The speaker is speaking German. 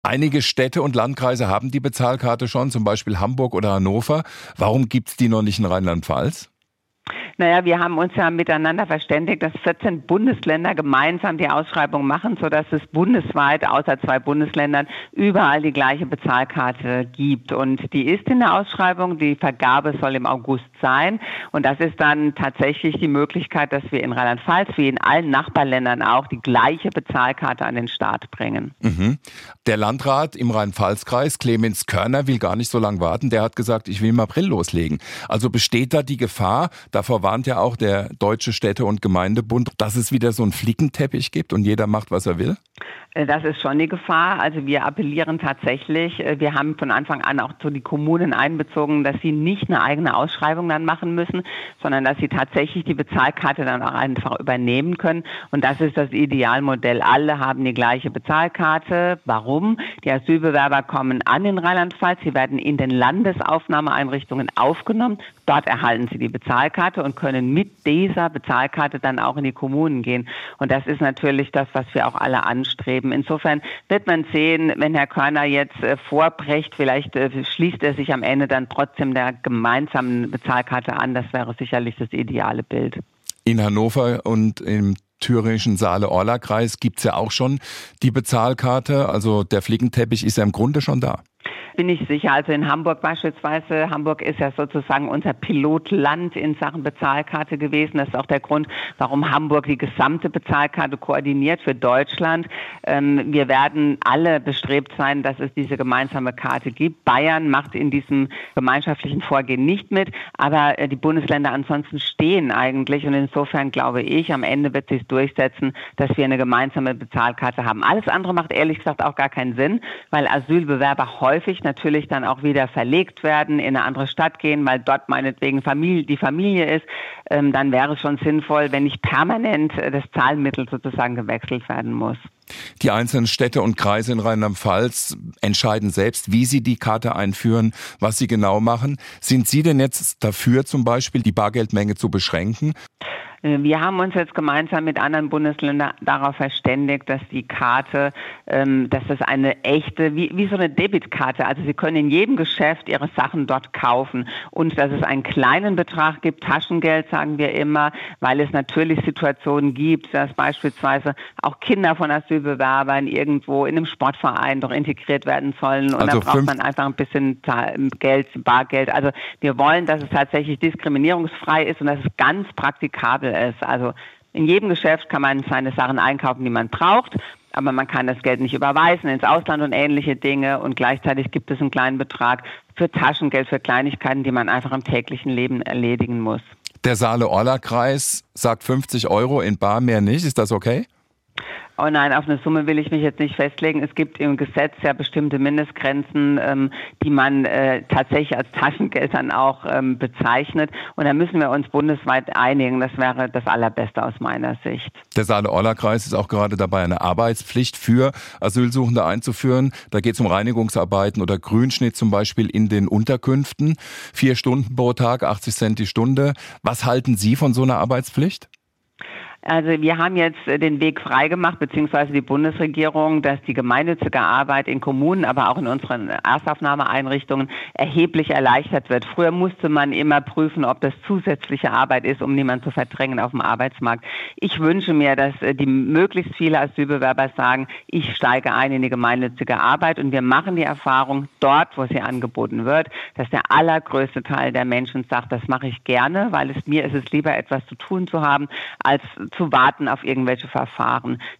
Einige Städte und Landkreise haben die Bezahlkarte schon, zum Beispiel Hamburg oder Hannover. Warum gibt's die noch nicht in Rheinland-Pfalz? Naja, wir haben uns ja miteinander verständigt, dass 14 Bundesländer gemeinsam die Ausschreibung machen, sodass es bundesweit, außer 2 Bundesländern, überall die gleiche Bezahlkarte gibt. Und die ist in der Ausschreibung, die Vergabe soll im August sein. Und das ist dann tatsächlich die Möglichkeit, dass wir in Rheinland-Pfalz, wie in allen Nachbarländern auch, die gleiche Bezahlkarte an den Start bringen. Mhm. Der Landrat im Rhein-Pfalz-Kreis, Clemens Körner, will gar nicht so lange warten. Der hat gesagt, ich will im April loslegen. Also besteht da die Gefahr, davor warnt ja auch der Deutsche Städte- und Gemeindebund, dass es wieder so einen Flickenteppich gibt und jeder macht, was er will? Das ist schon die Gefahr. Also wir appellieren tatsächlich, wir haben von Anfang an auch so die Kommunen einbezogen, dass sie nicht eine eigene Ausschreibung dann machen müssen, sondern dass sie tatsächlich die Bezahlkarte dann auch einfach übernehmen können. Und das ist das Idealmodell. Alle haben die gleiche Bezahlkarte. Warum? Die Asylbewerber kommen an in Rheinland-Pfalz. Sie werden in den Landesaufnahmeeinrichtungen aufgenommen. Dort erhalten sie die Bezahlkarte und können mit dieser Bezahlkarte dann auch in die Kommunen gehen. Und das ist natürlich das, was wir auch alle anstreben. Insofern wird man sehen, wenn Herr Körner jetzt vorbrecht, vielleicht schließt er sich am Ende dann trotzdem der gemeinsamen Bezahlkarte an. Das wäre sicherlich das ideale Bild. In Hannover und im thüringischen Saale-Orla-Kreis gibt's ja auch schon die Bezahlkarte. Also der Flickenteppich ist ja im Grunde schon da. Bin ich sicher. Also in Hamburg beispielsweise, Hamburg ist ja sozusagen unser Pilotland in Sachen Bezahlkarte gewesen. Das ist auch der Grund, warum Hamburg die gesamte Bezahlkarte koordiniert für Deutschland. Wir werden alle bestrebt sein, dass es diese gemeinsame Karte gibt. Bayern macht in diesem gemeinschaftlichen Vorgehen nicht mit, aber die Bundesländer ansonsten stehen eigentlich. Und insofern glaube ich, am Ende wird sich durchsetzen, dass wir eine gemeinsame Bezahlkarte haben. Alles andere macht ehrlich gesagt auch gar keinen Sinn, weil Asylbewerber häufig natürlich dann auch wieder verlegt werden, in eine andere Stadt gehen, weil dort meinetwegen die Familie ist, dann wäre es schon sinnvoll, wenn nicht permanent das Zahlmittel sozusagen gewechselt werden muss. Die einzelnen Städte und Kreise in Rheinland-Pfalz entscheiden selbst, wie sie die Karte einführen, was sie genau machen. Sind Sie denn jetzt dafür, zum Beispiel die Bargeldmenge zu beschränken? Wir haben uns jetzt gemeinsam mit anderen Bundesländern darauf verständigt, dass die Karte, dass das eine echte, wie so eine Debitkarte, also Sie können in jedem Geschäft Ihre Sachen dort kaufen und dass es einen kleinen Betrag gibt, Taschengeld sagen wir immer, weil es natürlich Situationen gibt, dass beispielsweise auch Kinder von Asylbewerbern irgendwo in einem Sportverein doch integriert werden sollen und also da braucht man einfach ein bisschen Geld, Bargeld. Also wir wollen, dass es tatsächlich diskriminierungsfrei ist und dass es ganz praktikabel ist. Also in jedem Geschäft kann man seine Sachen einkaufen, die man braucht, aber man kann das Geld nicht überweisen ins Ausland und ähnliche Dinge und gleichzeitig gibt es einen kleinen Betrag für Taschengeld, für Kleinigkeiten, die man einfach im täglichen Leben erledigen muss. Der Saale-Orla-Kreis sagt 50 € in bar, mehr nicht. Ist das okay? Oh nein, auf eine Summe will ich mich jetzt nicht festlegen. Es gibt im Gesetz ja bestimmte Mindestgrenzen, die man tatsächlich als Taschengeld dann auch bezeichnet. Und da müssen wir uns bundesweit einigen. Das wäre das Allerbeste aus meiner Sicht. Der Saale-Orla-Kreis ist auch gerade dabei, eine Arbeitspflicht für Asylsuchende einzuführen. Da geht es um Reinigungsarbeiten oder Grünschnitt zum Beispiel in den Unterkünften. 4 Stunden pro Tag, 80 Cent die Stunde. Was halten Sie von so einer Arbeitspflicht? Also wir haben jetzt den Weg freigemacht, beziehungsweise die Bundesregierung, dass die gemeinnützige Arbeit in Kommunen, aber auch in unseren Erstaufnahmeeinrichtungen erheblich erleichtert wird. Früher musste man immer prüfen, ob das zusätzliche Arbeit ist, um niemanden zu verdrängen auf dem Arbeitsmarkt. Ich wünsche mir, dass die möglichst viele Asylbewerber sagen, ich steige ein in die gemeinnützige Arbeit und wir machen die Erfahrung dort, wo sie angeboten wird, dass der allergrößte Teil der Menschen sagt, das mache ich gerne, weil mir ist es lieber, etwas zu tun zu haben, als zu warten auf irgendwelche Verfahren.